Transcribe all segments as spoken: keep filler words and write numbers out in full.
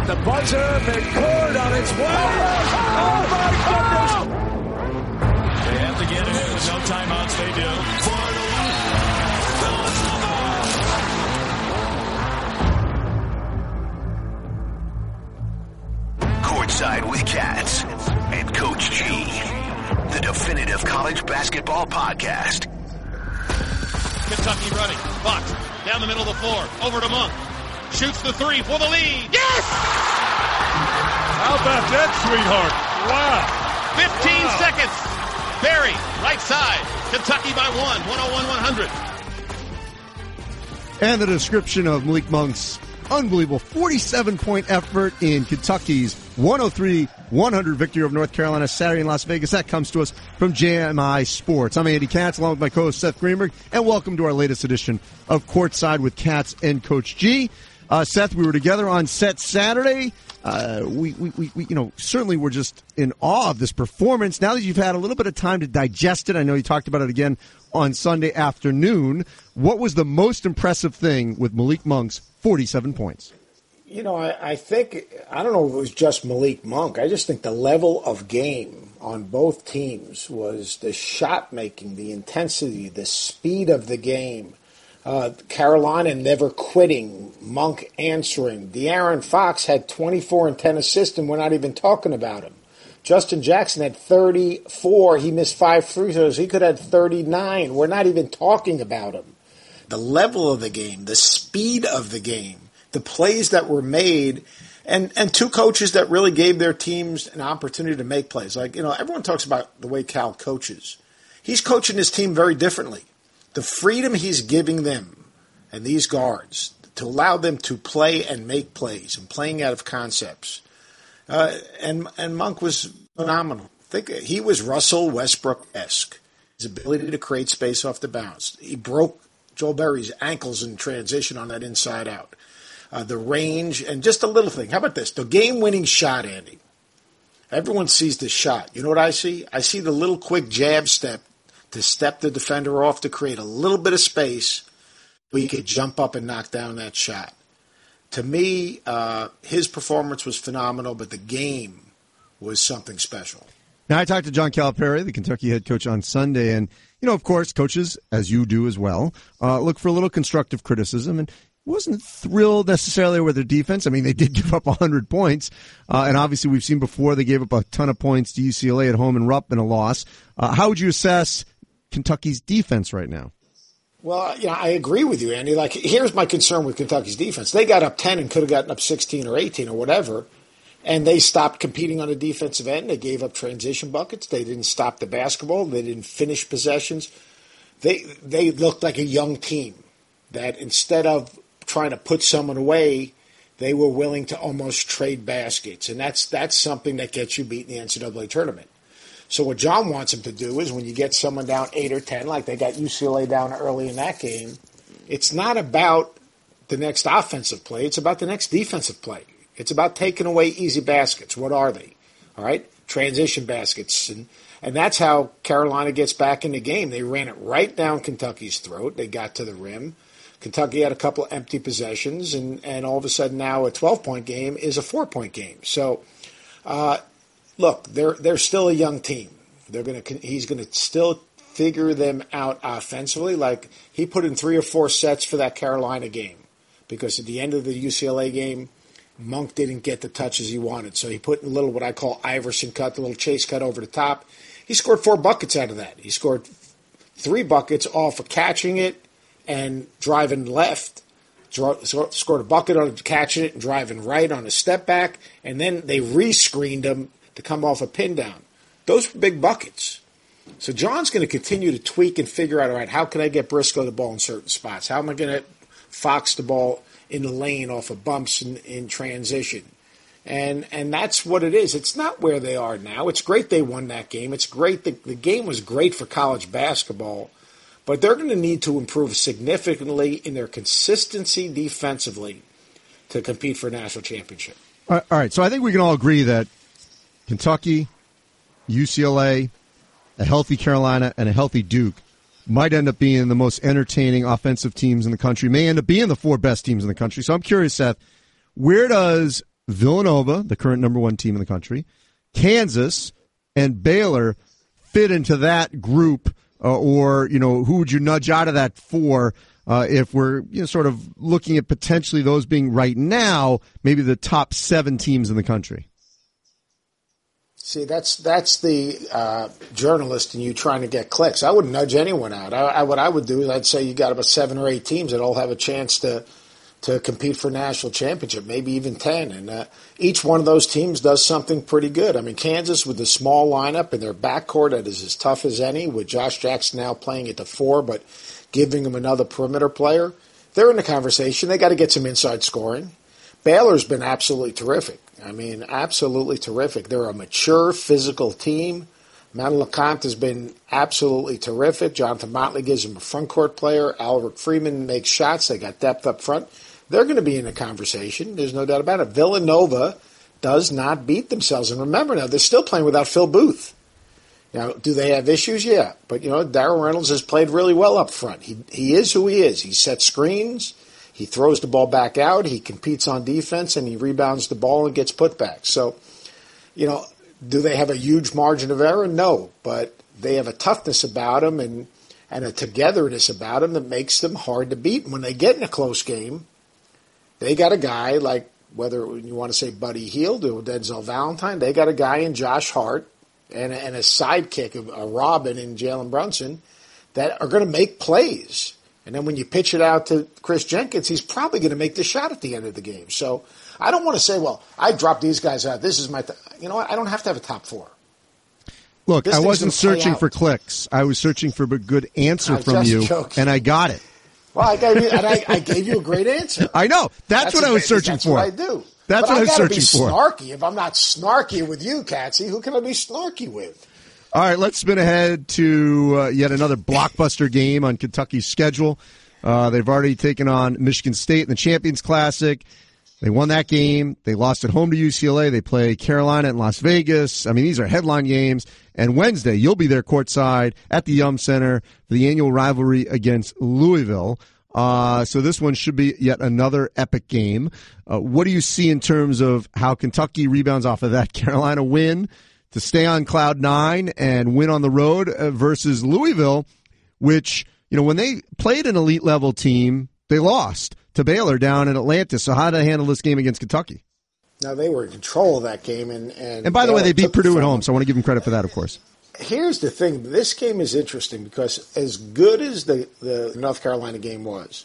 the buzzer. McCord on its way. Oh, my goodness. They have to get it in with no timeouts. They do. Courtside with Cats and Coach G, the definitive college basketball podcast. Kentucky running. Fox down the middle of the floor. Over to Monk. Shoots the three for the lead. Yes! How about that, sweetheart? Wow. fifteen wow. seconds. Barry, right side. Kentucky by one. one oh one one hundred. And the description of Malik Monk's unbelievable forty-seven point effort in Kentucky's one oh three one hundred victory over North Carolina Saturday in Las Vegas. That comes to us from J M I Sports. I'm Andy Katz, along with my co-host Seth Greenberg, and welcome to our latest edition of Courtside with Katz and Coach G. Uh, Seth, we were together on set Saturday. Uh, we, we, we, we, you know, certainly we're just in awe of this performance. Now that you've had a little bit of time to digest it, I know you talked about it again on Sunday afternoon. What was the most impressive thing with Malik Monk's forty-seven points? You know, I, I think, I don't know if it was just Malik Monk. I just think the level of game on both teams was the shot making, the intensity, the speed of the game. Uh, Carolina never quitting, Monk answering. De'Aaron Fox had twenty-four and ten assists, and we're not even talking about him. Justin Jackson had thirty-four. He missed five free throws. He could have had thirty-nine. We're not even talking about him. The level of the game, the speed of the game, the plays that were made, and, and two coaches that really gave their teams an opportunity to make plays. Like, you know, everyone talks about the way Cal coaches. He's coaching his team very differently. The freedom he's giving them and these guards to allow them to play and make plays and playing out of concepts. Uh, and and Monk was phenomenal. Think he was Russell Westbrook-esque. His ability to create space off the bounce. He broke Joel Berry's ankles in transition on that inside out. Uh, the range, and just a little thing. How about this? The game-winning shot, Andy. Everyone sees the shot. You know what I see? I see the little quick jab step to step the defender off to create a little bit of space so he could jump up and knock down that shot. To me, uh, his performance was phenomenal, but the game was something special. Now, I talked to John Calipari, the Kentucky head coach, on Sunday, and, you know, of course, coaches, as you do as well, uh, look for a little constructive criticism, and wasn't thrilled necessarily with their defense. I mean, they did give up one hundred points, uh, and obviously we've seen before they gave up a ton of points to U C L A at home and Rupp in a loss. Uh, how would you assess Kentucky's defense right now? Well, you know, I agree with you, Andy. Like, here's my concern with Kentucky's defense. They got up ten and could have gotten up sixteen or eighteen or whatever, and they stopped competing on the defensive end. They gave up transition buckets. They didn't stop the basketball. They didn't finish possessions. They they looked like a young team that instead of trying to put someone away, they were willing to almost trade baskets, and that's that's something that gets you beat in the N C double A tournament. So what John wants him to do is when you get someone down eight or ten, like they got U C L A down early in that game, it's not about the next offensive play. It's about the next defensive play. It's about taking away easy baskets. What are they? All right? Transition baskets. And, and that's how Carolina gets back in the game. They ran it right down Kentucky's throat. They got to the rim. Kentucky had a couple of empty possessions, and, and all of a sudden now a twelve-point game is a four-point game. So, uh, look, they're they're still a young team. They're gonna he's gonna still figure them out offensively. Like he put in three or four sets for that Carolina game, because at the end of the U C L A game, Monk didn't get the touches he wanted. So he put in a little what I call Iverson cut, the little chase cut over the top. He scored four buckets out of that. He scored three buckets off of catching it and driving left. Scored a bucket on catching it and driving right on a step back, and then they re-screened him to come off a pin down. Those were big buckets. So John's going to continue to tweak and figure out, all right, how can I get Briscoe the ball in certain spots? How am I going to Fox the ball in the lane off of bumps in, in transition? And and that's what it is. It's not where they are now. It's great they won that game. It's great. The, the game was great for college basketball. But they're going to need to improve significantly in their consistency defensively to compete for a national championship. All right, so I think we can all agree that Kentucky, U C L A, a healthy Carolina, and a healthy Duke might end up being the most entertaining offensive teams in the country, may end up being the four best teams in the country. So I'm curious, Seth, where does Villanova, the current number one team in the country, Kansas, and Baylor fit into that group, uh, or, you know, who would you nudge out of that four uh, if we're, you know, sort of looking at potentially those being right now, maybe the top seven teams in the country? See, that's that's the uh, journalist in you trying to get clicks. I wouldn't nudge anyone out. I, I, what I would do is I'd say you got about seven or eight teams that all have a chance to to compete for national championship, maybe even ten. And uh, each one of those teams does something pretty good. I mean, Kansas with the small lineup and their backcourt that is as tough as any, with Josh Jackson now playing at the four, but giving him another perimeter player, they're in the conversation. They got to get some inside scoring. Baylor's been absolutely terrific. I mean, absolutely terrific. They're a mature, physical team. Matt LeCompte has been absolutely terrific. Jonathan Motley gives him a front court player. Albert Freeman makes shots. They got depth up front. They're going to be in the conversation. There's no doubt about it. Villanova does not beat themselves. And remember now, they're still playing without Phil Booth. Now, do they have issues? Yeah. But, you know, Darrell Reynolds has played really well up front. He he is who he is. He sets screens. He throws the ball back out. He competes on defense, and he rebounds the ball and gets put back. So, you know, do they have a huge margin of error? No. But they have a toughness about them and, and a togetherness about them that makes them hard to beat. And when they get in a close game, they got a guy like, whether you want to say Buddy Hield or Denzel Valentine, they got a guy in Josh Hart and a, and a sidekick, a Robin in Jalen Brunson, that are going to make plays. And then when you pitch it out to Chris Jenkins, he's probably going to make the shot at the end of the game. So I don't want to say, well, I dropped these guys out. This is my th-. – you know what? I don't have to have a top four. Look, this I wasn't searching for clicks. I was searching for a good answer I'm from you, joking. And I got it. Well, I gave you, and I, I gave you a great answer. I know. That's, that's what I was searching that's for. That's what I do. That's but what I, I was searching be for. Snarky. If I'm not snarky with you, Katsy, who can I be snarky with? All right, let's spin ahead to uh, yet another blockbuster game on Kentucky's schedule. Uh, they've already taken on Michigan State in the Champions Classic. They won that game. They lost at home to U C L A. They play Carolina and Las Vegas. I mean, these are headline games. And Wednesday, you'll be there courtside at the Yum Center for the annual rivalry against Louisville. Uh, so this one should be yet another epic game. Uh, what do you see in terms of how Kentucky rebounds off of that Carolina win to stay on cloud nine and win on the road uh, versus Louisville, which, you know, when they played an elite level team, they lost to Baylor down in Atlanta. So how do they handle this game against Kentucky? Now, they were in control of that game. And, and, and by the way, they beat Purdue at home, so I want to give them credit for that, of course. Here's the thing. This game is interesting because as good as the, the North Carolina game was,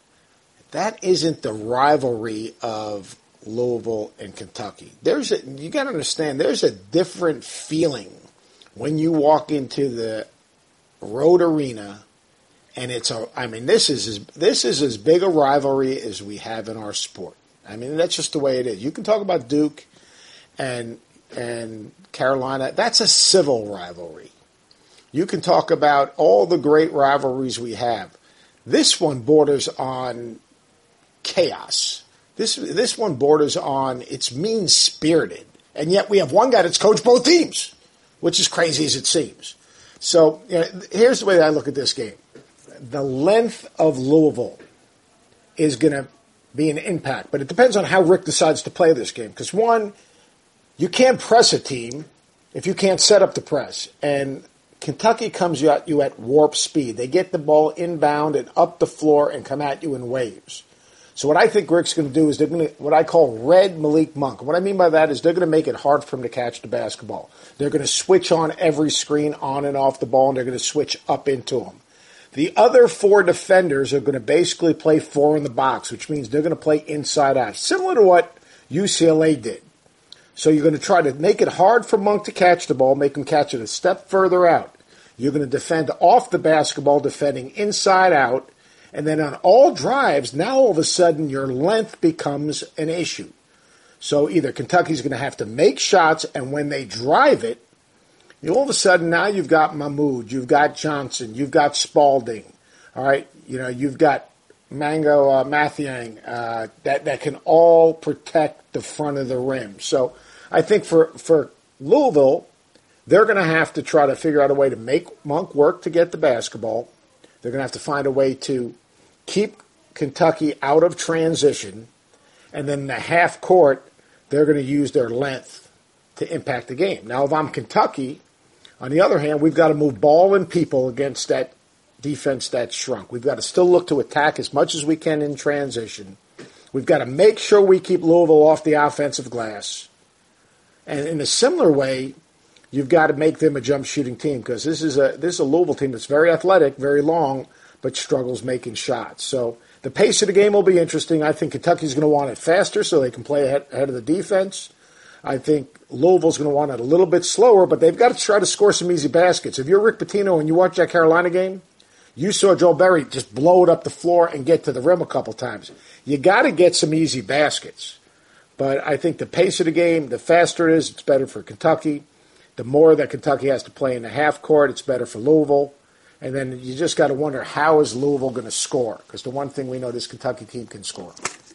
that isn't the rivalry of Louisville and Kentucky. There's a, you got to understand, there's a different feeling when you walk into the road arena, and it's a, I mean, this is as, this is as big a rivalry as we have in our sport. I mean, that's just the way it is. You can talk about Duke and and Carolina. That's a civil rivalry. You can talk about all the great rivalries we have. This one borders on chaos. This this one borders on, it's mean-spirited. And yet we have one guy that's coached both teams, which is crazy as it seems. So you know, here's the way I look at this game. The length of Louisville is going to be an impact, but it depends on how Rick decides to play this game. Because one, you can't press a team if you can't set up the press. And Kentucky comes at you at warp speed. They get the ball inbound and up the floor and come at you in waves. So what I think Rick's going to do is they're going to, what I call red Malik Monk. What I mean by that is they're going to make it hard for him to catch the basketball. They're going to switch on every screen on and off the ball, and they're going to switch up into him. The other four defenders are going to basically play four in the box, which means they're going to play inside out, similar to what U C L A did. So you're going to try to make it hard for Monk to catch the ball, make him catch it a step further out. You're going to defend off the basketball, defending inside out. And then on all drives, now all of a sudden your length becomes an issue. So either Kentucky's going to have to make shots, and when they drive it, you know, all of a sudden now you've got Mahmoud, you've got Johnson, you've got Spalding, all right? You know, you've got Mango uh, Mathiang uh, that, that can all protect the front of the rim. So I think for, for Louisville, they're going to have to try to figure out a way to make Monk work to get the basketball. They're going to have to find a way to keep Kentucky out of transition. And then in the half court, they're going to use their length to impact the game. Now, if I'm Kentucky, on the other hand, we've got to move ball and people against that defense that's shrunk. We've got to still look to attack as much as we can in transition. We've got to make sure we keep Louisville off the offensive glass. And in a similar way, you've got to make them a jump shooting team because this is a this is a Louisville team that's very athletic, very long, but struggles making shots. So the pace of the game will be interesting. I think Kentucky's going to want it faster so they can play ahead, ahead of the defense. I think Louisville's going to want it a little bit slower, but they've got to try to score some easy baskets. If you're Rick Pitino and you watch that Carolina game, you saw Joel Berry just blow it up the floor and get to the rim a couple times. You got to get some easy baskets. But I think the pace of the game, the faster it is, it's better for Kentucky. The more that Kentucky has to play in the half court, it's better for Louisville. And then you just got to wonder, how is Louisville going to score? Because the one thing we know, this Kentucky team can score.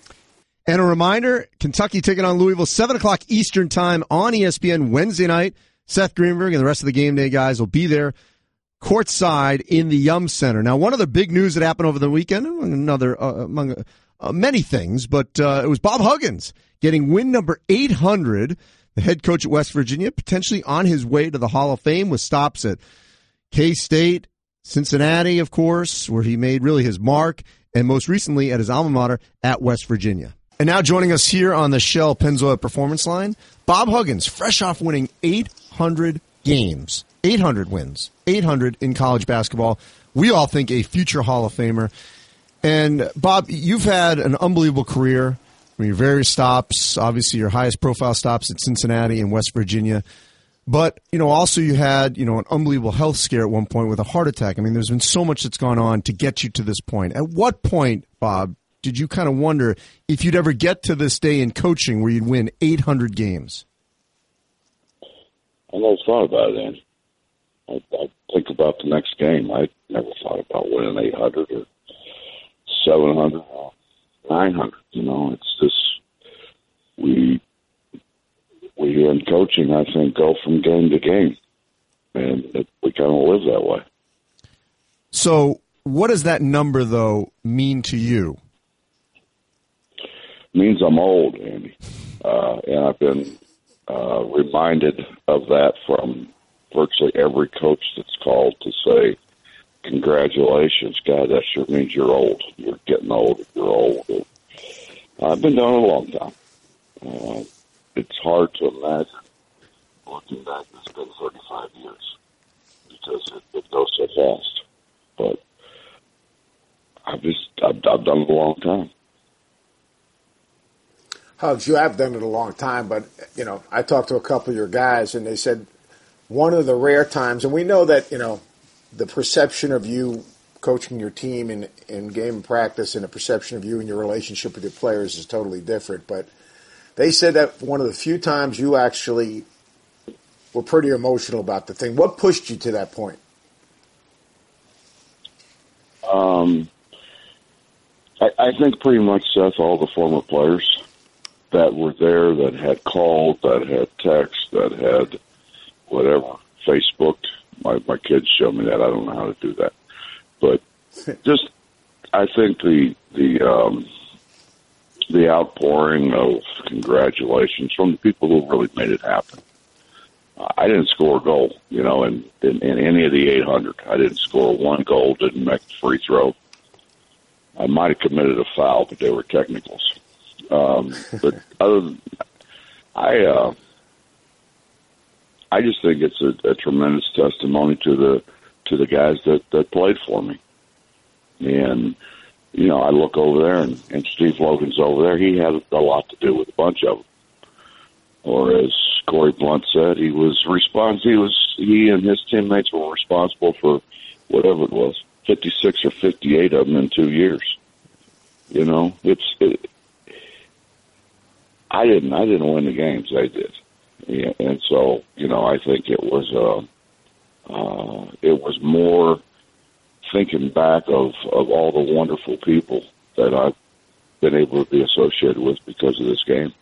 And a reminder, Kentucky taking on Louisville, seven o'clock Eastern time on E S P N Wednesday night. Seth Greenberg and the rest of the game day guys will be there courtside in the Yum Center. Now, one of the big news that happened over the weekend, another uh, among uh, many things, but uh, it was Bob Huggins getting win number eight hundred, the head coach at West Virginia, potentially on his way to the Hall of Fame with stops at K-State, Cincinnati, of course, where he made really his mark, and most recently at his alma mater at West Virginia. And now joining us here on the Shell Pennzoil Performance Line, Bob Huggins, fresh off winning eight hundred games, eight hundred wins, eight hundred in college basketball. We all think a future Hall of Famer. And, Bob, you've had an unbelievable career. I mean, your various stops, obviously your highest profile stops at Cincinnati and West Virginia. But, you know, also you had, you know, an unbelievable health scare at one point with a heart attack. I mean, there's been so much that's gone on to get you to this point. At what point, Bob, did you kind of wonder if you'd ever get to this day in coaching where you'd win eight hundred games? I never thought about it, Andy. I, I think about the next game. I never thought about winning eight hundred or seven hundred or nine hundred. You know, it's just we we in coaching, I think, go from game to game, and it, we kind of live that way. So what does that number, though, mean to you? It means I'm old, Andy, uh, and I've been uh, reminded of that from virtually every coach that's called to say, congratulations, God, that sure means you're old. You're getting old. You're old. I've been doing it a long time. Uh, it's hard to imagine looking back. It's been thirty-five years because it, it goes so fast. But I've just I've, I've done it a long time. Hugs, you have done it a long time, but you know, I talked to a couple of your guys, and they said one of the rare times, and we know that you know the perception of you coaching your team in, in game practice and the perception of you and your relationship with your players is totally different. But they said that one of the few times you actually were pretty emotional about the thing. What pushed you to that point? Um, I, I think pretty much, Seth, all the former players that were there, that had called, that had text, that had whatever, Facebooked. My, my kids show me that. I don't know how to do that. But just, I think the the um, the outpouring of congratulations from the people who really made it happen. I didn't score a goal, you know, in, in, in any of the eight hundred. I didn't score one goal, didn't make the free throw. I might have committed a foul, but they were technicals. Um, but other than, I, uh, I just think it's a, a tremendous testimony to the to the guys that, that played for me. And, you know, I look over there, and, and Steve Logan's over there. He had a lot to do with a bunch of them. Or as Corey Blunt said, he was respons- He was he and his teammates were responsible for whatever it was, fifty-six or fifty-eight of them in two years. You know, it's. It, I didn't. I didn't win the games. They did, yeah, and so you know, I think it was. Uh, uh, it was more thinking back of of all the wonderful people that I've been able to be associated with because of this game.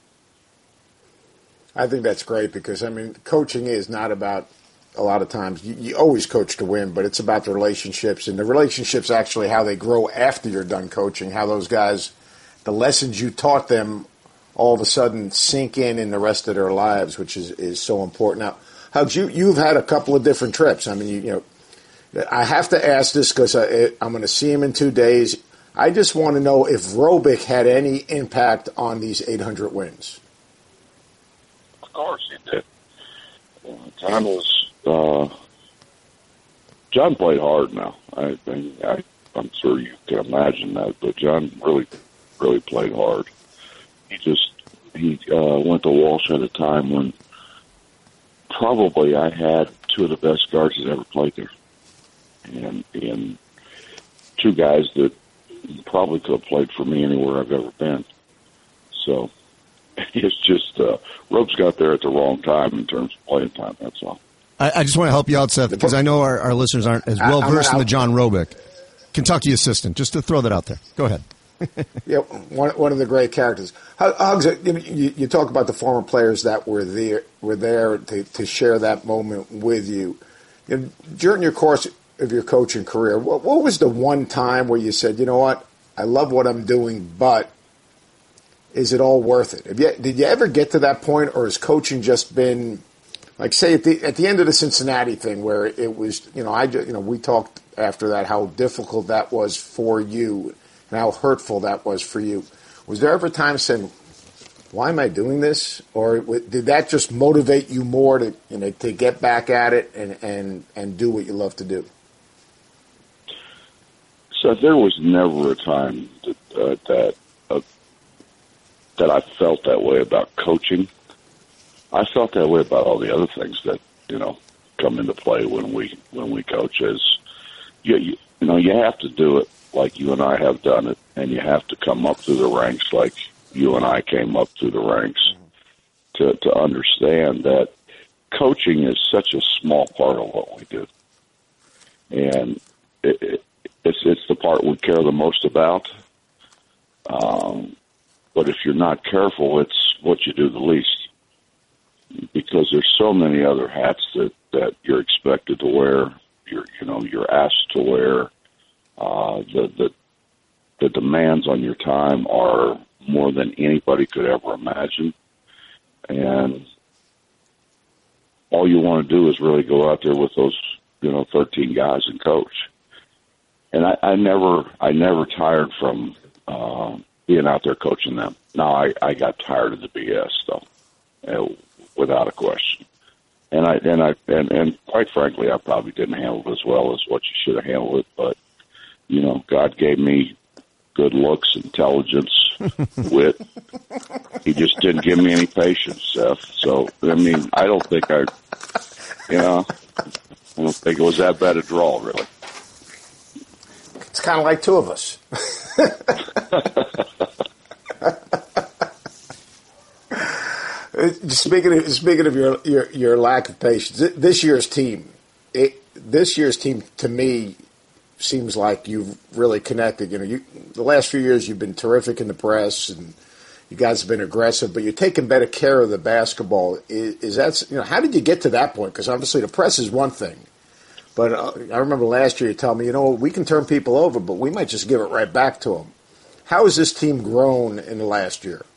I think that's great because, I mean, coaching is not about, a lot of times, you, you always coach to win, but it's about the relationships. And the relationships actually how they grow after you're done coaching, how those guys, the lessons you taught them all of a sudden sink in in the rest of their lives, which is, is so important. Now, Hugs, you, you've had a couple of different trips. I mean, you, you know, I have to ask this because I'm going to see him in two days. I just want to know if Robic had any impact on these eight hundred wins. Of course he did. John was uh, John played hard. Now I, I, I'm sure you can imagine that, but John really, really played hard. He just he uh, went to Walsh at a time when probably I had two of the best guards that ever played there, and and two guys that probably could have played for me anywhere I've ever been. So it's just uh, Ropes got there at the wrong time in terms of playing time. That's all. I, I just want to help you out, Seth, because I know our, our listeners aren't as well versed in the John Robic, Kentucky assistant. Just to throw that out there. Go ahead. Yeah, one one of the great characters. Hugs, you, know, you, you talk about the former players that were there were there to, to share that moment with you. You know, during your course of your coaching career, what, what was the one time where you said, you know what, I love what I'm doing, but is it all worth it? Have you, did you ever get to that point, or has coaching just been, like, say at the at the end of the Cincinnati thing, where it was, you know, I you know we talked after that how difficult that was for you and how hurtful that was for you. Was there ever a time saying, why am I doing this? Or did that just motivate you more to, you know, to get back at it and, and, and do what you love to do? So there was never a time that uh, that uh, that I felt that way about coaching. I felt that way about all the other things that, you know, come into play when we when we coach. As you, you, you know, you have to do it like you and I have done it, and you have to come up through the ranks like you and I came up through the ranks to to understand that coaching is such a small part of what we do, and it, it, it's it's the part we care the most about. Um, but if you're not careful, it's what you do the least, because there's so many other hats that, that you're expected to wear. You're you know you're asked to wear. Uh, the the the demands on your time are more than anybody could ever imagine, and all you want to do is really go out there with those, you know, thirteen guys and coach. And I, I never, I never tired from uh, being out there coaching them. Now I, I got tired of the B S though, uh, without a question. And I, and I, and, and quite frankly, I probably didn't handle it as well as what you should have handled it. But you know, God gave me good looks, intelligence, wit. He just didn't give me any patience, Seth. So, I mean, I don't think I, you know, I don't think it was that bad a draw, really. It's kind of like two of us. Speaking of, speaking of your, your, your lack of patience, this year's team, it, this year's team, to me, seems like you've really connected. You know, you, the last few years you've been terrific in the press, and you guys have been aggressive, but you're taking better care of the basketball. Is, is that, you know, how did you get to that point? Because obviously the press is one thing, but uh, I remember last year you telling me, you know, we can turn people over, but we might just give it right back to them. How has this team grown in the last year?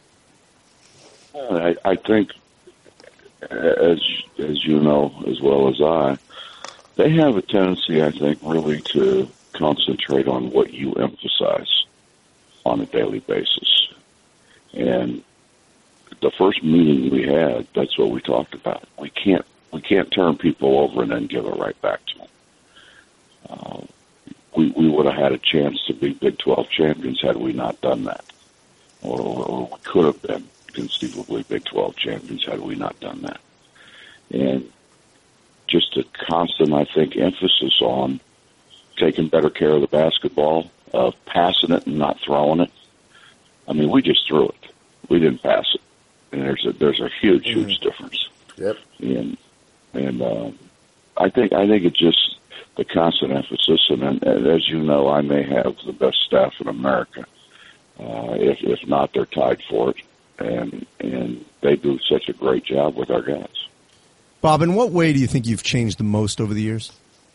I, I think, as as you know as well as I, they have a tendency, I think, really to concentrate on what you emphasize on a daily basis. And the first meeting we had, that's what we talked about. We can't we can't turn people over and then give it right back to them. Uh, we we would have had a chance to be Big twelve champions had we not done that, or, or we could have been conceivably Big twelve champions had we not done that. And just a constant, I think, emphasis on taking better care of the basketball, of passing it and not throwing it. I mean, we just threw it. We didn't pass it. And there's a, there's a huge, mm-hmm. huge difference. Yep. And, and uh, I think I think it's just the constant emphasis. And, and as you know, I may have the best staff in America. Uh, if, if not, they're tied for it. And, and they do such a great job with our guys. Bob, in what way do you think you've changed the most over the years?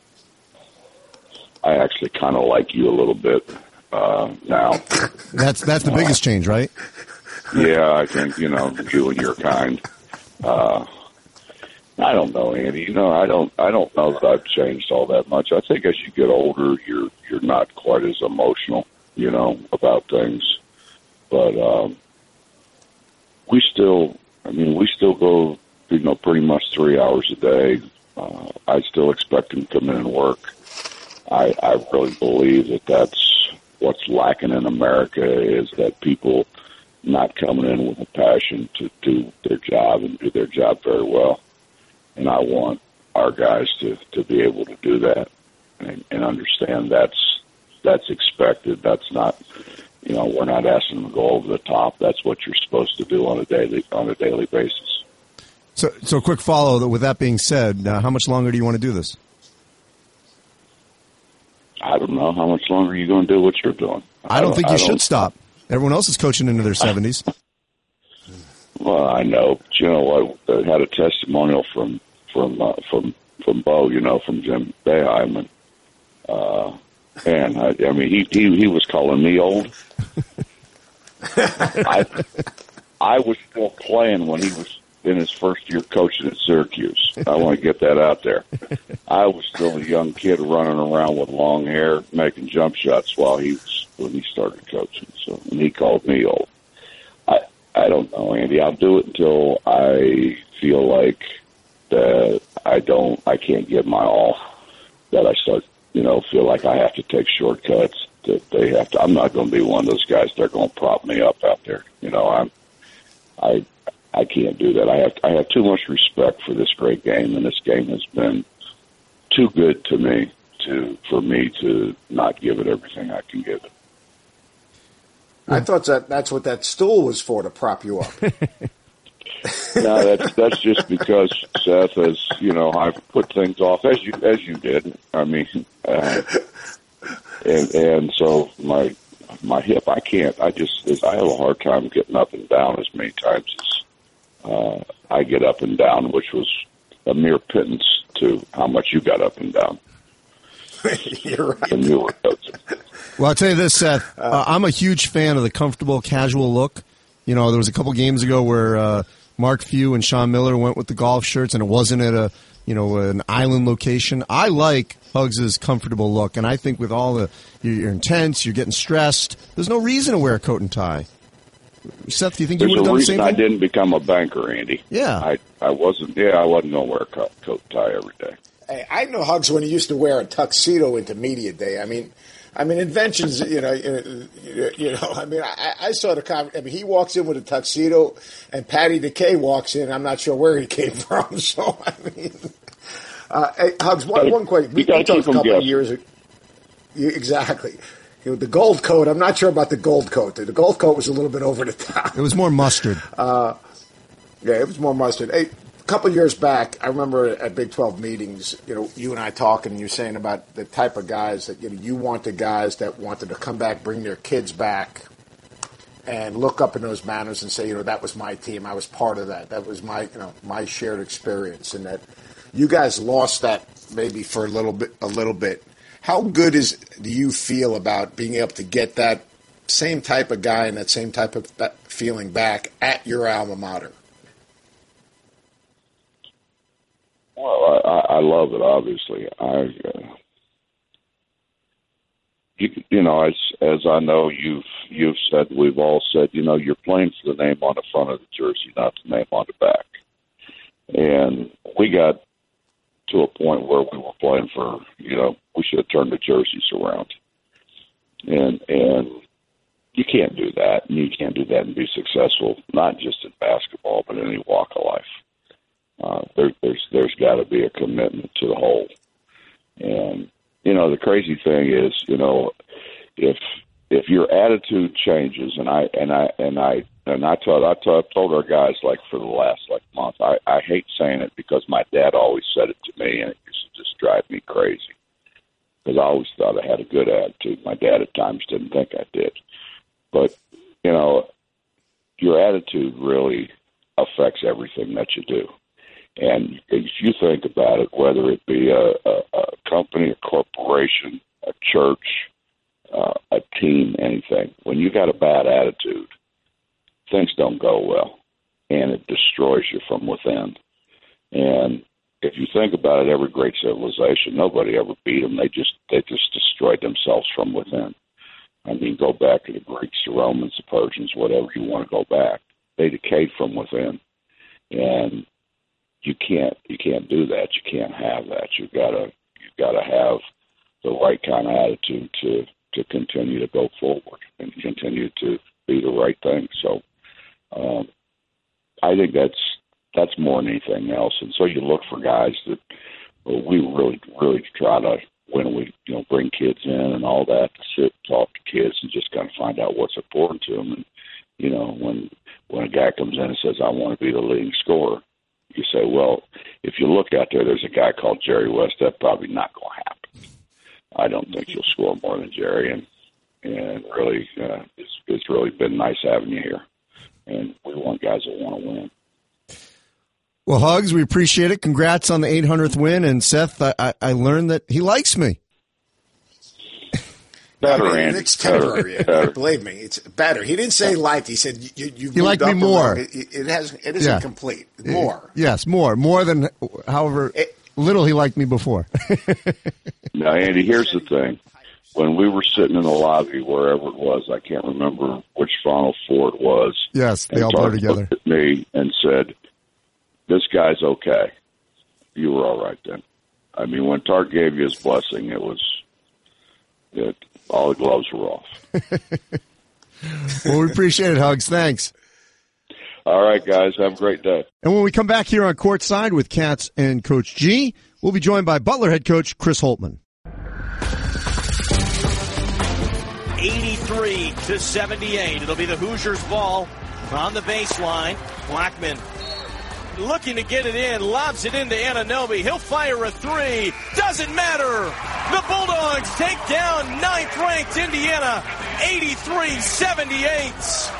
I actually kind of like you a little bit uh, now. That's that's the biggest change, right? Yeah, I think, you know, you and your kind. Uh, I don't know, Andy. You know, I don't. I don't know that I've changed all that much. I think as you get older, you're you're not quite as emotional, you know, about things. But um, we still, I mean, we still go, you know, pretty much three hours a day. Uh, I still expect them to come in and work. I, I really believe that that's what's lacking in America is that people not coming in with a passion to do their job and do their job very well. And I want our guys to, to be able to do that and, and understand that's that's expected. That's not, you know, we're not asking them to go over the top. That's what you're supposed to do on a daily on a daily basis. So, so quick follow. With that being said, uh, how much longer do you want to do this? I don't know. How much longer are you going to do what you're doing? I, I don't think you I should stop. Everyone else is coaching into their seventies. Well, I know. But you know what? I had a testimonial from from uh, from from Bo. You know, from Jim Boeheim, and uh, and I, I mean, he, he he was calling me old. I I was still playing when he was in his first year coaching at Syracuse. I want to get that out there. I was still a young kid running around with long hair, making jump shots while he was when he started coaching. So and he called me old. I I don't know, Andy. I'll do it until I feel like that I don't, I can't give my all. That I start, you know, feel like I have to take shortcuts. That they have to. I'm not going to be one of those guys that are going to prop me up out there. You know, I'm. I. I can't do that. I have I have too much respect for this great game, and this game has been too good to me to for me to not give it everything I can give it. I thought that that's what that stool was for, to prop you up. No, that's that's just because Seth, as you know, I've put things off as you as you did. I mean, uh, and and so my my hip, I can't. I just I have a hard time getting up and down as many times as. Uh, I get up and down, which was a mere pittance to how much you got up and down. You're right. When you were coaching. Well, I'll tell you this, Seth. Uh, I'm a huge fan of the comfortable, casual look. You know, there was a couple games ago where uh, Mark Few and Sean Miller went with the golf shirts, and it wasn't at a, you know, an island location. I like Hugs' comfortable look, and I think with all the you're, you're intense, you're getting stressed. There's no reason to wear a coat and tie. Seth, do you think There's you would have done the same There's a reason thing? I didn't become a banker, Andy. Yeah. I, I wasn't, yeah, I wasn't going to wear a coat, coat tie every day. Hey, I know Hugs when he used to wear a tuxedo into media day. I mean, I mean, inventions, you know, you, you know, I mean, I, I saw the, I mean, he walks in with a tuxedo and Patty DeKay walks in. I'm not sure where he came from. So, I mean, uh, hey, Hugs, one, one question. We, we talked a couple of years ago. Exactly. You know, the gold coat, I'm not sure about the gold coat. The gold coat was a little bit over the top. It was more mustard. Uh, yeah, it was more mustard. Hey, a couple of years back, I remember at Big twelve meetings, you know, you and I talking, and you saying about the type of guys that, you know, you want the guys that wanted to come back, bring their kids back, and look up in those banners and say, you know, that was my team. I was part of that. That was my, you know, my shared experience. And that you guys lost that maybe for a little bit, a little bit. How good is do you feel about being able to get that same type of guy and that same type of feeling back at your alma mater? Well, I, I love it. Obviously, I, uh, you, you know, as as I know, you've you've said, we've all said, you know, you're playing for the name on the front of the jersey, not the name on the back. And we got to a point where we were playing for, you know, we should have turned the jerseys around. And and you can't do that. And you can't do that and be successful, not just in basketball, but in any walk of life. Uh, there, there's there's got to be a commitment to the whole. And, you know, the crazy thing is, you know, if if your attitude changes, and I and I and I and I told I told, I told our guys, like, for the last like month, I, I hate saying it because my dad always said it to me, and it used to just drive me crazy because I always thought I had a good attitude. My dad at times didn't think I did, but you know, your attitude really affects everything that you do. And if you think about it, whether it be a, a, a company, a corporation, a church, uh, a team, anything, when you got a bad attitude, things don't go well, and it destroys you from within. And if you think about it, every great civilization, nobody ever beat them. They just they just destroyed themselves from within. I mean, go back to the Greeks, the Romans, the Persians, whatever you want to go back. They decayed from within, and you can't you can't do that. You can't have that. You've got to you've got to have the right kind of attitude to to continue to go forward and continue to be the right thing. So, um, I think that's that's more than anything else. And so you look for guys that well, we really really try to. When we, you know, bring kids in and all that, to sit, talk to kids, and just kind of find out what's important to them. And you know, when when a guy comes in and says, "I want to be the leading scorer," you say, "Well, if you look out there, there's a guy called Jerry West. That's probably not going to happen. I don't think you'll score more than Jerry." And and really, uh, it's it's really been nice having you here. And we want guys that want to win. Well, Hugs, we appreciate it. Congrats on the eight hundredth win. And Seth, I, I, I learned that he likes me. Better, I mean, Andy. it's temporary. Better. Believe me, it's better. He didn't say liked. He said you. you he liked me more. It, it has. It isn't yeah. complete. More. Yes, more. More than however it, little he liked me before. Now, Andy, here's the thing. When we were sitting in the lobby, wherever it was, I can't remember which Final Four it was. Yes, they all blur together. Looked at me and said, "This guy's okay." You were all right then. I mean, when Tark gave you his blessing, it was it, all the gloves were off. Well, we appreciate it, Hugs. Thanks. All right, guys. Have a great day. And when we come back here on Courtside with Cats and Coach G, we'll be joined by Butler head coach Chris Holtmann. eighty-three to seventy-eight. It'll be the Hoosiers' ball on the baseline. Blackman looking to get it in, lobs it into Anunoby. He'll fire a three. Doesn't matter. The Bulldogs take down ninth-ranked Indiana, eighty-three seventy-eight.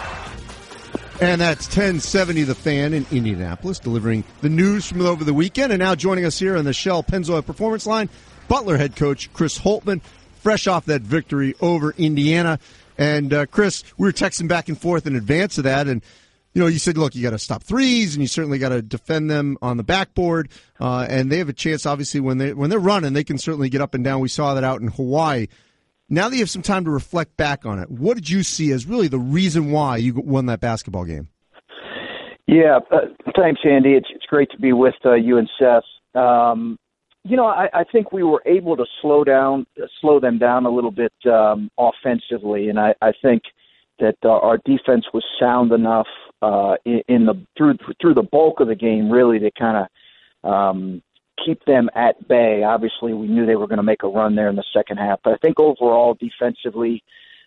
And that's ten seventy The Fan in Indianapolis, delivering the news from over the weekend. And now joining us here on the Shell Pennzoil Performance Line, Butler head coach Chris Holtmann, fresh off that victory over Indiana. And, uh, Chris, we were texting back and forth in advance of that, and you know, you said, look, you got to stop threes, and you certainly got to defend them on the backboard. Uh, and they have a chance, obviously, when they when they're running, they can certainly get up and down. We saw that out in Hawaii. Now that you have some time to reflect back on it, what did you see as really the reason why you won that basketball game? Yeah, uh, thanks, Andy. It's it's great to be with uh, you and Seth. Um, you know, I, I think we were able to slow down, slow them down a little bit um, offensively, and I, I think that uh, our defense was sound enough uh, in, in the through through the bulk of the game, really, to kind of um, keep them at bay. Obviously, we knew they were going to make a run there in the second half, but I think overall, defensively,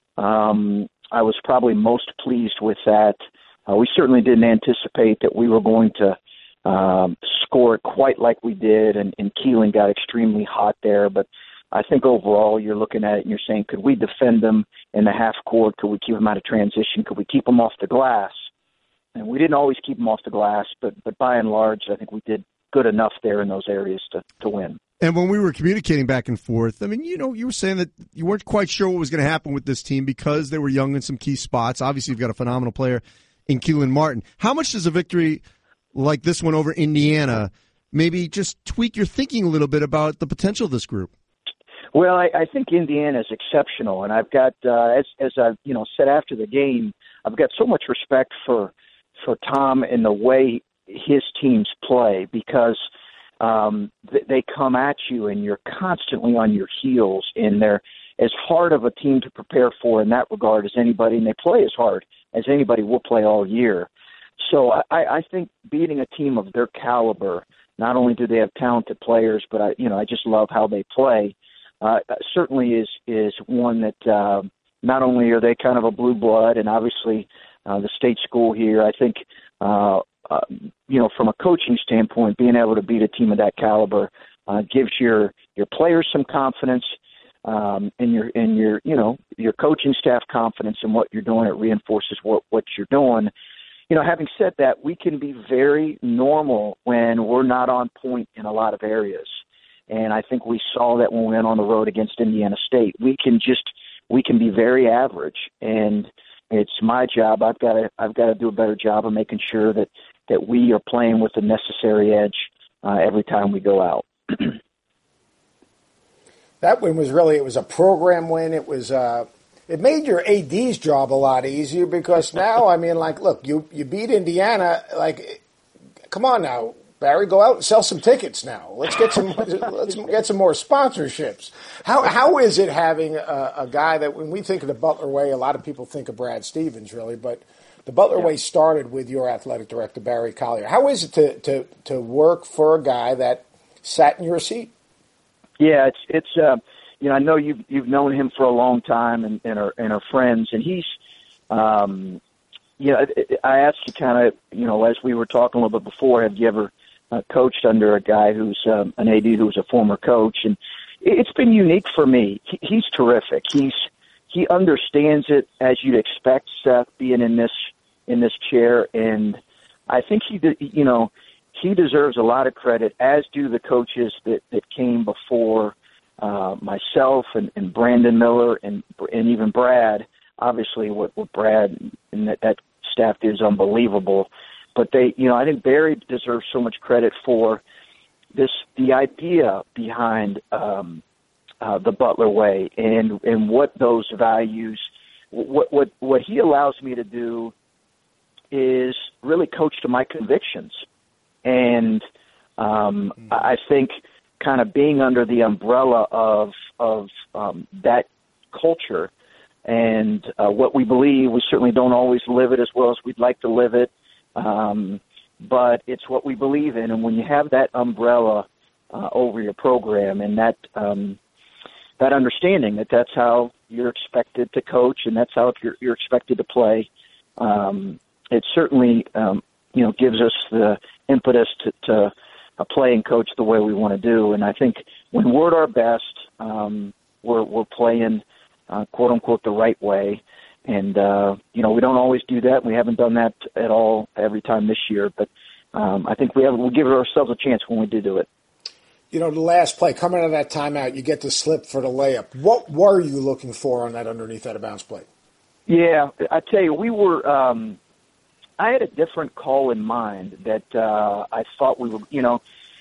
um, I was probably most pleased with that. Uh, we certainly didn't anticipate that we were going to um, score it quite like we did, and, and Keelan got extremely hot there, but I think overall you're looking at it and you're saying, could we defend them in the half court? Could we keep them out of transition? Could we keep them off the glass? And we didn't always keep them off the glass, but but by and large, I think we did good enough there in those areas to, to win. And when we were communicating back and forth, I mean, you know, you were saying that you weren't quite sure what was going to happen with this team because they were young in some key spots. Obviously, you've got a phenomenal player in Keelan Martin. How much does a victory like this one over Indiana maybe just tweak your thinking a little bit about the potential of this group? Well, I, I think Indiana is exceptional, and I've got, uh, as as I you know said after the game, I've got so much respect for for Tom and the way his teams play because um, th- they come at you and you're constantly on your heels, and they're as hard of a team to prepare for in that regard as anybody, and they play as hard as anybody will play all year. So I, I think beating a team of their caliber, not only do they have talented players, but I you know I just love how they play. Uh, certainly is is one that uh, not only are they kind of a blue blood, and obviously uh, the state school here, I think, uh, uh, you know, from a coaching standpoint, being able to beat a team of that caliber uh, gives your your players some confidence, um, and your and your you know your coaching staff confidence in what you're doing. It reinforces what what you're doing. You know, having said that, we can be very normal when we're not on point in a lot of areas. And I think we saw that when we went on the road against Indiana State. We can just we can be very average, and it's my job. I've got to I've got to do a better job of making sure that, that we are playing with the necessary edge uh, every time we go out. That win was really, it was a program win. It was, uh, it made your A D's job a lot easier because now, I mean, like, look, you, you beat Indiana. Like, come on now, Barry, go out and sell some tickets now. Let's get some, let's get some more sponsorships. How, how is it having a, a guy that when we think of the Butler way, a lot of people think of Brad Stevens really, but the Butler yeah. way started with your athletic director, Barry Collier. How is it to, to, to work for a guy that sat in your seat? Yeah, it's it's uh, you know I know you've you've known him for a long time and, and are and are friends, and he's um, you know I asked you kind of you know as we were talking a little bit before, have you ever uh, coached under a guy who's um, an A D who's a former coach? And it's been unique for me. He, he's terrific. He's he understands it as you'd expect, Seth, being in this in this chair, and I think he you know. He deserves a lot of credit, as do the coaches that, that came before uh, myself and, and Brandon Miller and and even Brad. Obviously, what, what Brad and that, that staff did is unbelievable. But they, you know, I think Barry deserves so much credit for this, the idea behind um, uh, the Butler way and and what those values, what what what he allows me to do is really coach to my convictions. And um, I think kind of being under the umbrella of of um, that culture and uh, what we believe, we certainly don't always live it as well as we'd like to live it, um, but it's what we believe in. And when you have that umbrella uh, over your program and that um, that understanding that that's how you're expected to coach and that's how you're, you're expected to play, um, it certainly um, you know gives us the impetus to, to uh, play and coach the way we want to do. And I think when we're at our best, um, we're, we're playing, uh, quote unquote, the right way. And, uh, you know, we don't always do that. We haven't done that at all every time this year, but um, I think we have, we'll give ourselves a chance when we do do it. You know, the last play, coming out of that timeout, you get the slip for the layup. What were you looking for on that underneath out of bounds play? Yeah, I tell you, we were, um, I had a different call in mind that uh, I thought we were, you know,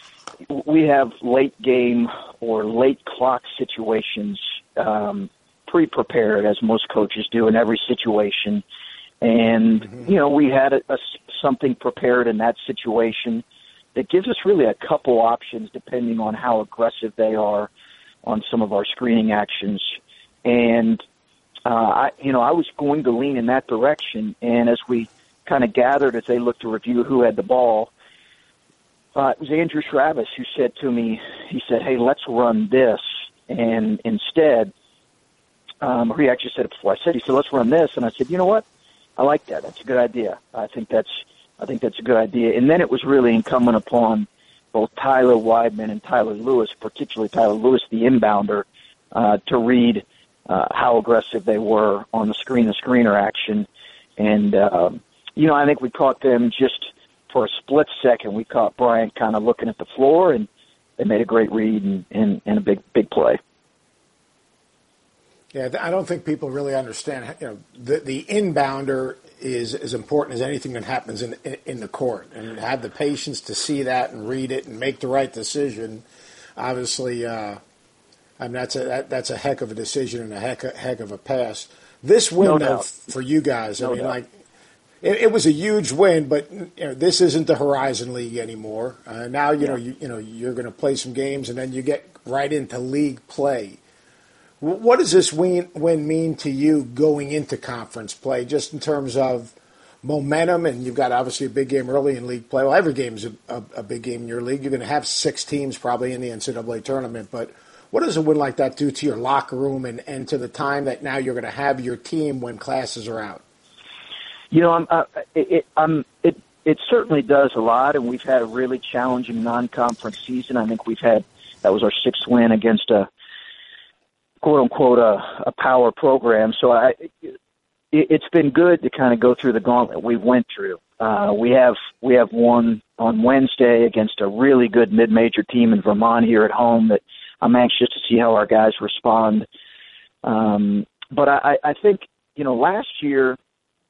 we have late game or late clock situations um, pre-prepared, as most coaches do in every situation. And, mm-hmm. you know, we had a, a, something prepared in that situation that gives us really a couple options depending on how aggressive they are on some of our screening actions. And, uh, I, you know, I was going to lean in that direction. And as we kind of gathered as they looked to review who had the ball, uh, it was Andrew Travis who said to me, he said, hey, let's run this. And instead, um, he actually said it before I said, he said, let's run this. And I said, you know what? I like that. That's a good idea. I think that's, I think that's a good idea. And then it was really incumbent upon both Tyler Weidman and Tyler Lewis, particularly Tyler Lewis, the inbounder, uh, to read uh, how aggressive they were on the screen-to-screener action. And, um, you know, I think we caught them just for a split second. We caught Bryant kind of looking at the floor, and they made a great read and, and, and a big, big play. Yeah, I don't think people really understand. You know, the the inbounder is as important as anything that happens in in the court, and have the patience to see that and read it and make the right decision. Obviously, uh, I mean that's a that, that's a heck of a decision and a heck heck of a pass. This win, no though, for you guys, I no mean, doubt. like. It, it was a huge win, but you know, this isn't the Horizon League anymore. Uh, now you yeah. know you, you know you're going to play some games, and then you get right into league play. W- what does this win, win mean to you going into conference play, just in terms of momentum? And you've got obviously a big game early in league play. Well, every game is a, a, a big game in your league. You're going to have six teams probably in the N C double A tournament, but what does a win like that do to your locker room and, and to the time that now you're going to have your team when classes are out? You know, I'm, uh, it, it, um, it it certainly does a lot, and we've had a really challenging non-conference season. I think we've had that was our sixth win against a quote unquote a, a power program. So I, it, it's been good to kind of go through the gauntlet we went through. Uh, we have we have one on Wednesday against a really good mid-major team in Vermont here at home that I'm anxious to see how our guys respond. Um, but I, I think you know last year.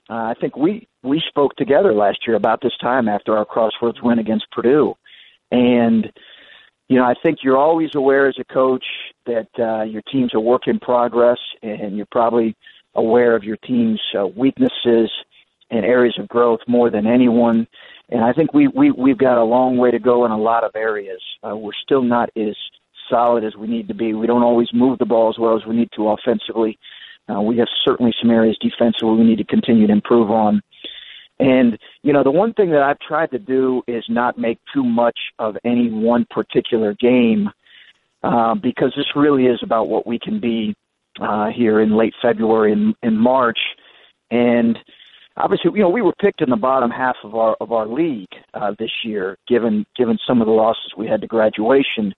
uh, I think we, we spoke together last year about this time after our Crossroads win against Purdue. And, you know, I think you're always aware as a coach that uh, your team's a work in progress, and you're probably aware of your team's uh, weaknesses and areas of growth more than anyone. And I think we, we, we've got a long way to go in a lot of areas. Uh, we're still not as solid as we need to be. We don't always move the ball as well as we need to offensively. Uh, we have certainly some areas defensively we need to continue to improve on. And, you know, the one thing that I've tried to do is not make too much of any one particular game uh, because this really is about what we can be uh, here in late February and, and March. And obviously, you know, we were picked in the bottom half of our of our league uh, this year, given given some of the losses we had to graduation.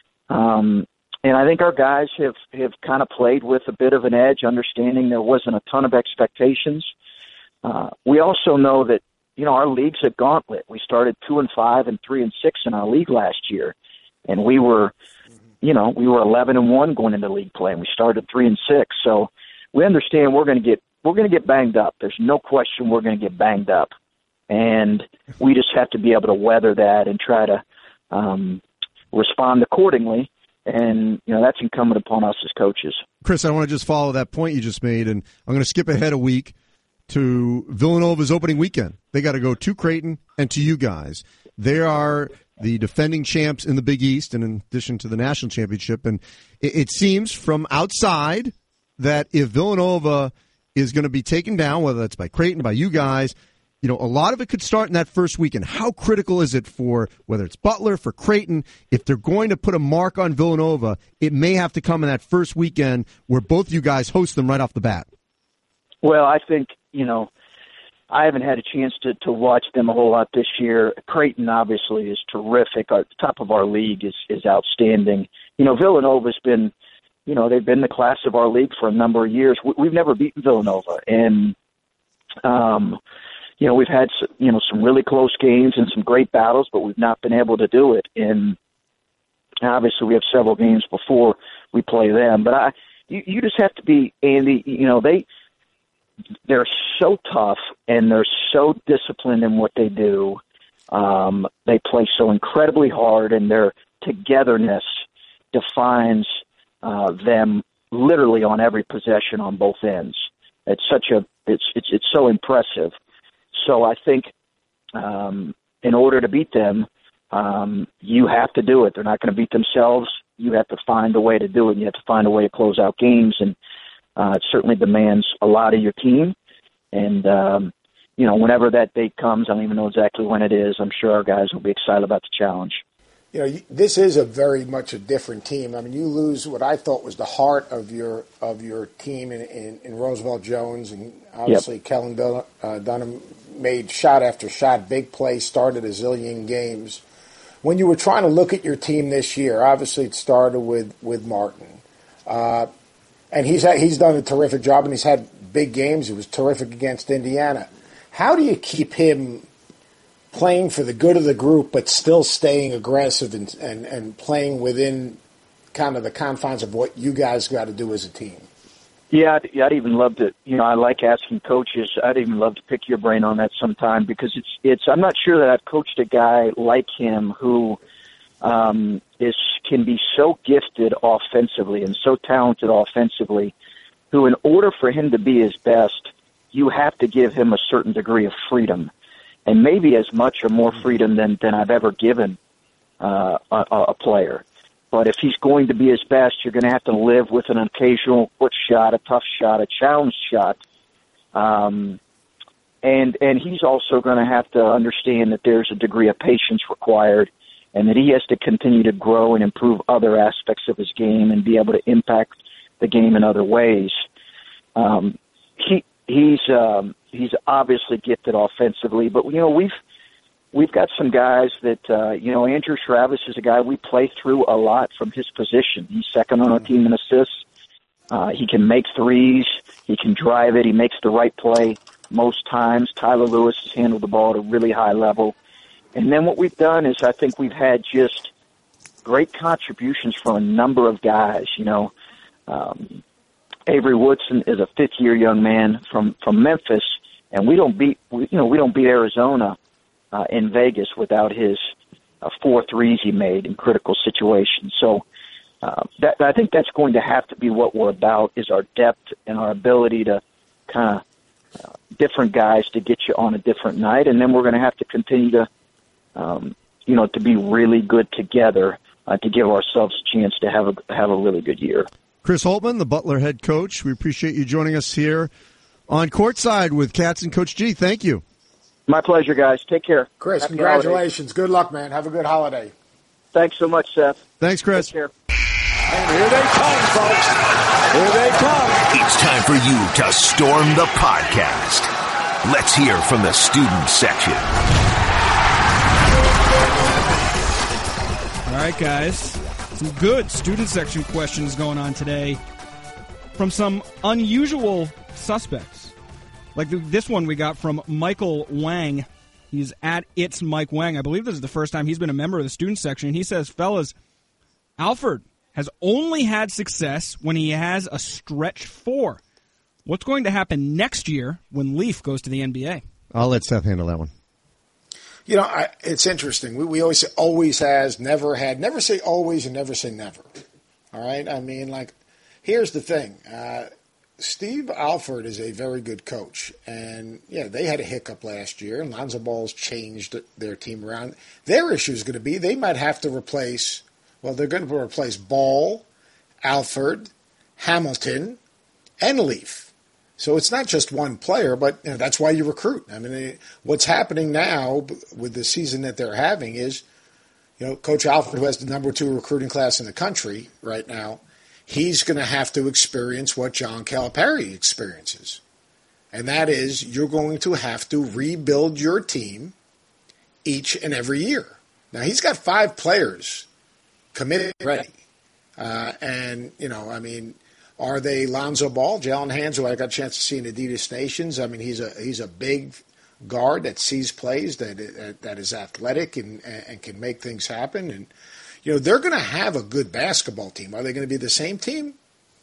Um, and I think our guys have, have kind of played with a bit of an edge, understanding there wasn't a ton of expectations. Uh, we also know that, you know, our league's a gauntlet. We started two and five and three and six in our league last year, and we were, you know, we were eleven and one going into league play, and we started three and six. So we understand we're going to get we're going to get banged up. There's no question we're going to get banged up, and we just have to be able to weather that and try to um, respond accordingly. And, you know, that's incumbent upon us as coaches. Chris, I want to just follow that point you just made, and I'm going to skip ahead a week to Villanova's opening weekend. They got to go to Creighton and to you guys. They are the defending champs in the Big East, and in addition to the national championship. And it, it seems from outside that if Villanova is going to be taken down, whether it's by Creighton, by you guys, you know, a lot of it could start in that first weekend. How critical is it for, whether it's Butler, for Creighton, if they're going to put a mark on Villanova, it may have to come in that first weekend where both you guys host them right off the bat? Well, I think, you know, I haven't had a chance to, to watch them a whole lot this year. Creighton, obviously, is terrific. Our, the top of our league is, is outstanding. You know, Villanova's been, you know, they've been the class of our league for a number of years. We, we've never beaten Villanova. And, um, you know, we've had, you know, some really close games and some great battles, but we've not been able to do it. And obviously we have several games before we play them. But I, you, you just have to be, Andy, you know, they, they're so tough and they're so disciplined in what they do. Um, they play so incredibly hard, and their togetherness defines uh, them literally on every possession on both ends. It's such a, it's, it's, it's so impressive. So I think um, in order to beat them, um, you have to do it. They're not going to beat themselves. You have to find a way to do it. You have to find a way to close out games, and uh, it certainly demands a lot of your team. And, um, you know, whenever that date comes, I don't even know exactly when it is. I'm sure our guys will be excited about the challenge. You know, this is a very much a different team. I mean, you lose what I thought was the heart of your of your team in, in, in Roosevelt Jones, and obviously yep. Kellen Bill, uh, Dunham made shot after shot, big plays, started a zillion games. When you were trying to look at your team this year, obviously it started with with Martin, uh, and he's had, he's done a terrific job, and he's had big games. He was terrific against Indiana. How do you keep him playing for the good of the group, but still staying aggressive and, and, and playing within kind of the confines of what you guys got to do as a team? Yeah, I'd, I'd even love to, you know, I like asking coaches. I'd even love to pick your brain on that sometime, because it's, it's, I'm not sure that I've coached a guy like him who um, is, can be so gifted offensively and so talented offensively, who in order for him to be his best, you have to give him a certain degree of freedom. And maybe as much or more freedom than, than I've ever given uh, a, a player. But if he's going to be his best, you're going to have to live with an occasional foot shot, a tough shot, a challenge shot. Um, and and he's also going to have to understand that there's a degree of patience required, and that he has to continue to grow and improve other aspects of his game and be able to impact the game in other ways. Um, he he's um, he's obviously gifted offensively, but you know we've we've got some guys that uh, you know Andrew Travis is a guy we play through a lot from his position. He's second on our team in assists. Uh, he can make threes. He can drive it. He makes the right play most times. Tyler Lewis has handled the ball at a really high level. And then what we've done is I think we've had just great contributions from a number of guys. You know, um, Avery Woodson is a fifth-year young man from, from Memphis, and we don't beat we, you know we don't beat Arizona uh, in Vegas without his uh, four threes he made in critical situations. So uh, that I think that's going to have to be what we're about, is our depth and our ability to kind of uh, different guys to get you on a different night, and then we're going to have to continue to um, you know to be really good together uh, to give ourselves a chance to have a have a really good year. Chris Holtmann, the Butler head coach, we appreciate you joining us here on Courtside with Cats and Coach G. Thank you. My pleasure, guys. Take care. Chris, Happy congratulations. holidays. Good luck, man. Have a good holiday. Thanks so much, Seth. Thanks, Chris. Take care. And here they come, folks. Here they come. It's time for you to storm the podcast. Let's hear from the student section. All right, guys. Some good student section questions going on today from some unusual suspects. Like the, this one we got from Michael Wang. He's at It's Mike Wang. I believe this is the first time he's been a member of the student section. He says, fellas, Alford has only had success when he has a stretch four. What's going to happen next year when Leaf goes to the N B A? I'll let Seth handle that one. You know, I, it's interesting. We, we always say always has, never had. Never say always and never say never. All right? I mean, like, here's the thing. Uh, Steve Alford is a very good coach. And, yeah, they had a hiccup last year, and Lonzo Ball's changed their team around. Their issue is going to be they might have to replace, well, they're going to replace Ball, Alford, Hamilton, and Leaf. So it's not just one player, but you know, that's why you recruit. I mean, it, what's happening now with the season that they're having is, you know, Coach Alford, who has the number two recruiting class in the country right now, he's going to have to experience what John Calipari experiences. And that is you're going to have to rebuild your team each and every year. Now, he's got five players committed ready. Uh, and, you know, I mean, are they Lonzo Ball, Jalen Hands, who I got a chance to see in Adidas Nations? I mean, he's a he's a big guard that sees plays, that that is athletic and and can make things happen. And you know, they're going to have a good basketball team. Are they going to be the same team?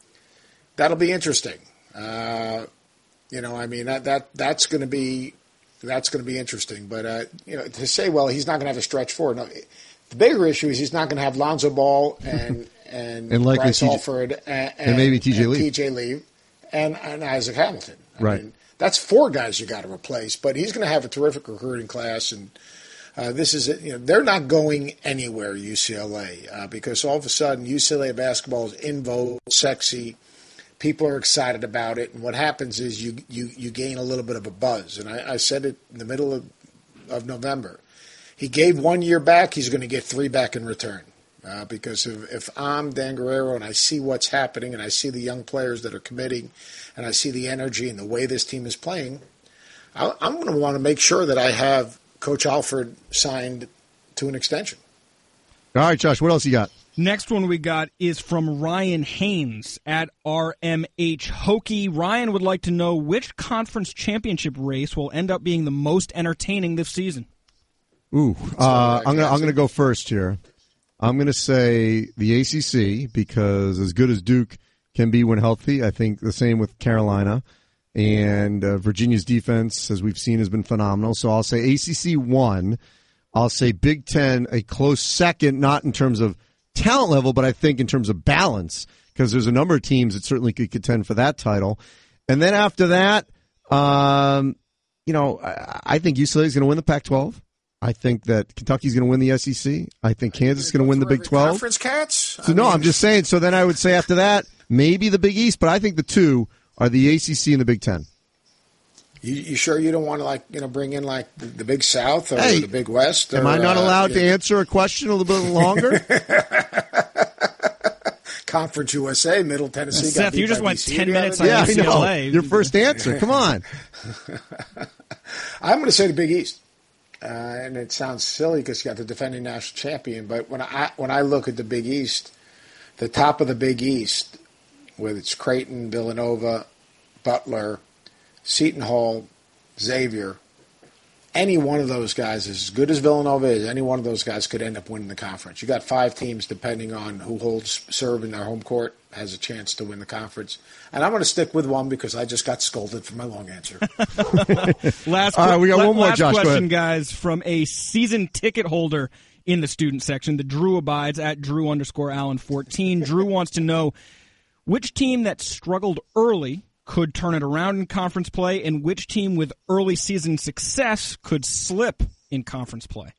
That'll be interesting. Uh, you know, I mean that that that's going to be that's going to be interesting. But uh, you know, to say, well, he's not going to have a stretch four. No, the bigger issue is he's not going to have Lonzo Ball and. And, and likely Bryce T J, Alford and, and, and maybe T J and Lee, T J Lee, and, and Isaac Hamilton. I right, mean, that's four guys you got to replace. But he's going to have a terrific recruiting class, and uh, this is it. You know, they're not going anywhere, U C L A, uh, because all of a sudden U C L A basketball is in vogue, sexy. People are excited about it, and what happens is you you, you gain a little bit of a buzz. And I, I said it in the middle of, of November. He gave one year back; he's going to get three back in return. Uh, because if, if I'm Dan Guerrero and I see what's happening and I see the young players that are committing and I see the energy and the way this team is playing, I, I'm going to want to make sure that I have Coach Alford signed to an extension. All right, Josh, what else you got? Next one we got is from Ryan Haynes at R M H Hokie. Ryan would like to know which conference championship race will end up being the most entertaining this season. Ooh, uh, I'm going I'm going to go first here. I'm going to say the A C C because as good as Duke can be when healthy, I think the same with Carolina. And uh, Virginia's defense, as we've seen, has been phenomenal. So I'll say A C C one. I'll say Big Ten a close second, not in terms of talent level, but I think in terms of balance because there's a number of teams that certainly could contend for that title. And then after that, um, you know, I, I think U C L A is going to win the Pac twelve. I think that Kentucky's going to win the S E C. I think Kansas is going to win the Big twelve. Conference Cats? So, no, I'm just saying. So then I would say after that, maybe the Big East, but I think the two are the A C C and the Big Ten. You, you sure you don't want to, like, you know, bring in, like, the, the Big South or hey, the Big West? Or, am I not allowed uh, to answer a question a little bit longer? Conference U S A, Middle Tennessee. Seth, you just went ten minutes on yeah, U C L A. Your first answer. Come on. I'm going to say the Big East. Uh, and it sounds silly because you got the defending national champion, but when I when I look at the Big East, the top of the Big East, whether it's Creighton, Villanova, Butler, Seton Hall, Xavier, any one of those guys, as good as Villanova is, any one of those guys could end up winning the conference. You got five teams, depending on who holds serve in their home court, has a chance to win the conference. And I'm going to stick with one because I just got scolded for my long answer. last All right, we got one more, last Josh. question, guys, from a season ticket holder in the student section. The Drew abides at Drew underscore Allen fourteen. Drew wants to know which team that struggled early could turn it around in conference play, and which team with early season success could slip in conference play.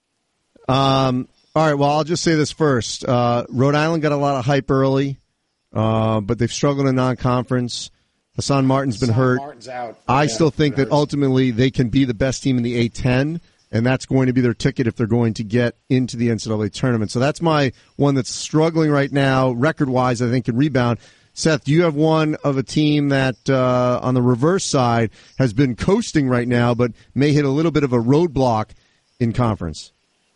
Um. All right, well, I'll just say this first. Uh, Rhode Island got a lot of hype early, uh, but they've struggled in non-conference. Hassan Martin's been Hassan hurt. Martin's out. I Yeah, still think that ultimately they can be the best team in the A ten, and that's going to be their ticket if they're going to get into the N C double A tournament. So that's my one that's struggling right now, record-wise, I think, can rebound. Seth, do you have one of a team that, uh, on the reverse side, has been coasting right now, but may hit a little bit of a roadblock in conference?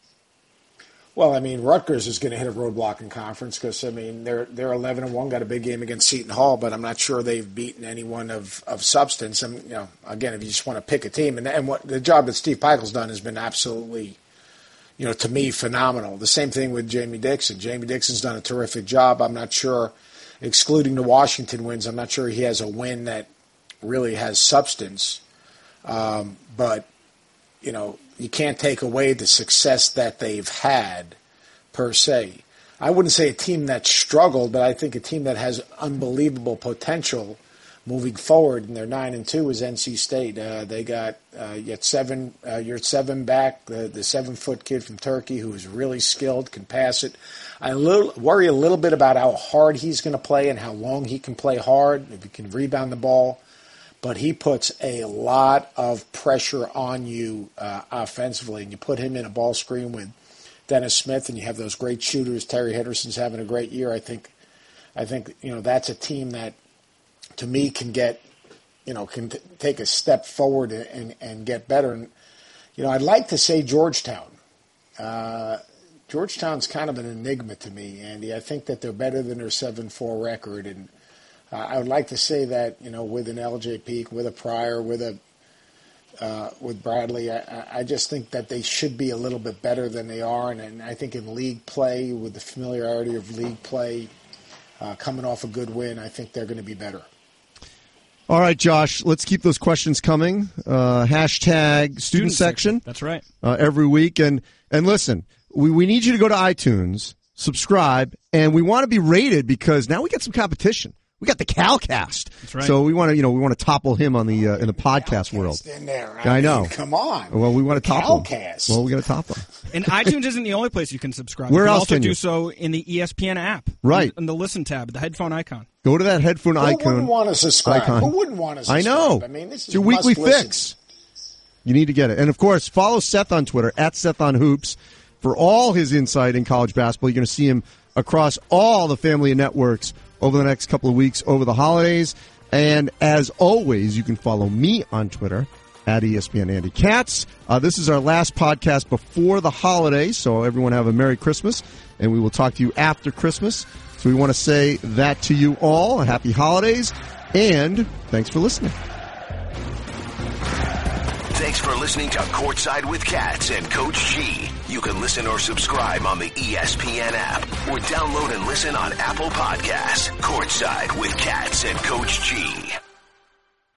Well, I mean, Rutgers is going to hit a roadblock in conference because, I mean, they're they're eleven and one, got a big game against Seton Hall, but I'm not sure they've beaten anyone of, of substance. And, you know, again, if you just want to pick a team, and, and what the job that Steve Pikiell's done has been absolutely, you know, to me, phenomenal. The same thing with Jamie Dixon. Jamie Dixon's done a terrific job. I'm not sure, excluding the Washington wins, I'm not sure he has a win that really has substance. Um, but, you know, you can't take away the success that they've had, per se. I wouldn't say a team that struggled, but I think a team that has unbelievable potential moving forward. And they're nine and two is N C State. Uh, they got uh, yet seven. Uh, you're seven back. The, the seven foot kid from Turkey who is really skilled, can pass it. I little, worry a little bit about how hard he's going to play and how long he can play hard. If he can rebound the ball. But he puts a lot of pressure on you uh, offensively, and you put him in a ball screen with Dennis Smith, and you have those great shooters. Terry Henderson's having a great year. I think, I think you know that's a team that, to me, can get, you know, can t- take a step forward and and get better. And you know, I'd like to say Georgetown. Uh, Georgetown's kind of an enigma to me, Andy. I think that they're better than their seven four record, and Uh, I would like to say that, you know, with an L J Peak, with a Pryor, with a uh, with Bradley, I, I just think that they should be a little bit better than they are. And, and I think in league play, with the familiarity of league play, uh, coming off a good win, I think they're going to be better. All right, Josh, let's keep those questions coming. Uh, hashtag student, student section. section. That's right. Uh, every week. And, and listen, we, we need you to go to iTunes, subscribe, and we want to be rated because now we get some competition. We got the CalCast, That's right. So we want to, you know, we want to topple him on the uh, in the podcast CalCast world. In there, I, I know. Mean, come on. Well, we want to topple CalCast. him. Well, we got to topple him. And iTunes isn't the only place you can subscribe. Where you can else also can do you? so in the E S P N app, right? In the Listen tab, the headphone icon. Go to that headphone Who icon. Who wouldn't want to subscribe? Icon. Who wouldn't want to subscribe? I know. I mean, this is it's your weekly must-listen. fix. You need to get it, and of course, follow Seth on Twitter at Seth on Hoops for all his insight in college basketball. You're going to see him across all the family of networks over the next couple of weeks over the holidays. And as always, you can follow me on Twitter at E S P N Andy Katz. Uh, this is our last podcast before the holidays, so everyone have a Merry Christmas, and we will talk to you after Christmas. So we want to say that to you all, Happy Holidays, and thanks for listening. Thanks for listening to Courtside with Katz and Coach G. You can listen or subscribe on the E S P N app or download and listen on Apple Podcasts. Courtside with Katz and Coach G.